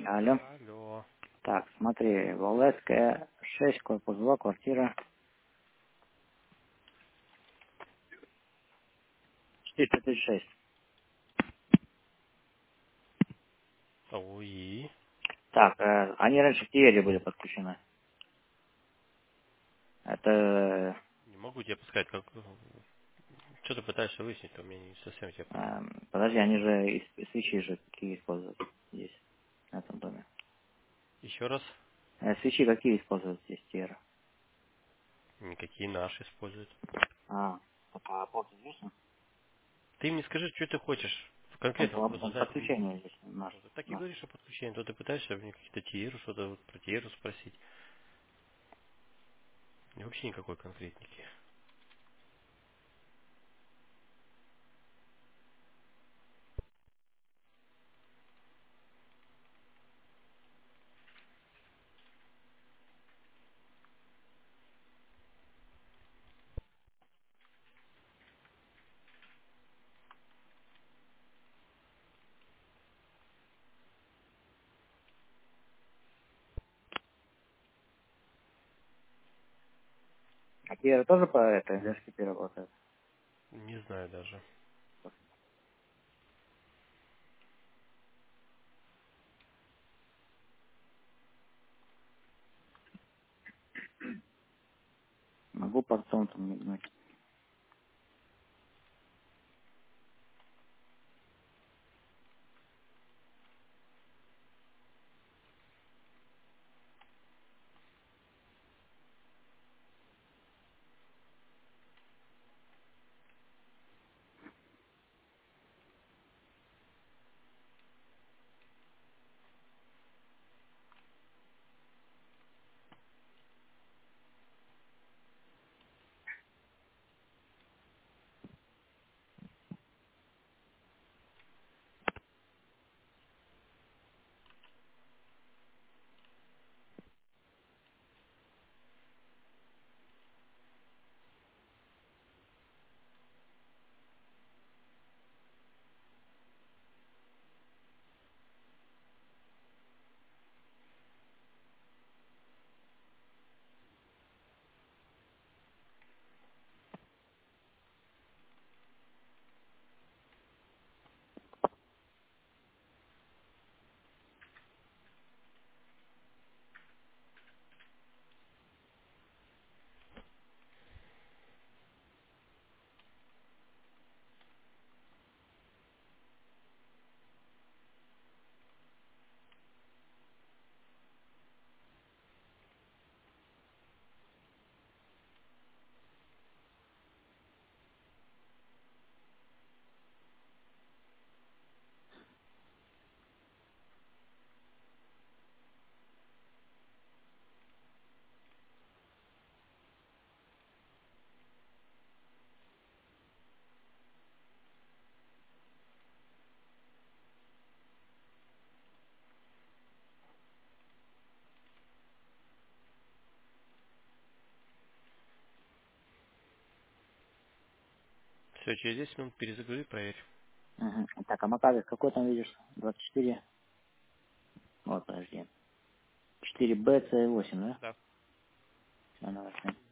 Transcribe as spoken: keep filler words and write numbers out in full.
Алло. Алло. Так, смотри, Волжская, шесть, корпус два, квартира четыреста тридцать шесть. Ой. Так, э, они раньше к Тиере были подключены. Это, э, Не могу тебе подсказать, как... Что ты пытаешься выяснить, то меня не совсем тебя понимаю. эм, подожди, они же из, из свечи же какие используют здесь, в этом доме. Еще раз. Э, свечи какие используют здесь Тиера? Никакие наши используют. А, так, а порт известен? Ты мне скажи, что ты хочешь. Это Конкретно вопрос об- об задать. подключение здесь наш. Вот ты так и наш. говоришь о подключении, то ты пытаешься мне какие-то тиеру, что-то вот про тиеру спросить. И вообще никакой конкретники. А Тиера тоже по этой ди эс кей пи работает? Не знаю даже. Могу портом там мигнуть. Все, через десять минут перезагрузи, проверь. Угу. Так, а Макавис какой там видишь? двадцать четыре. Вот, подожди. четыре бэ цэ восемь, да? Да. Все,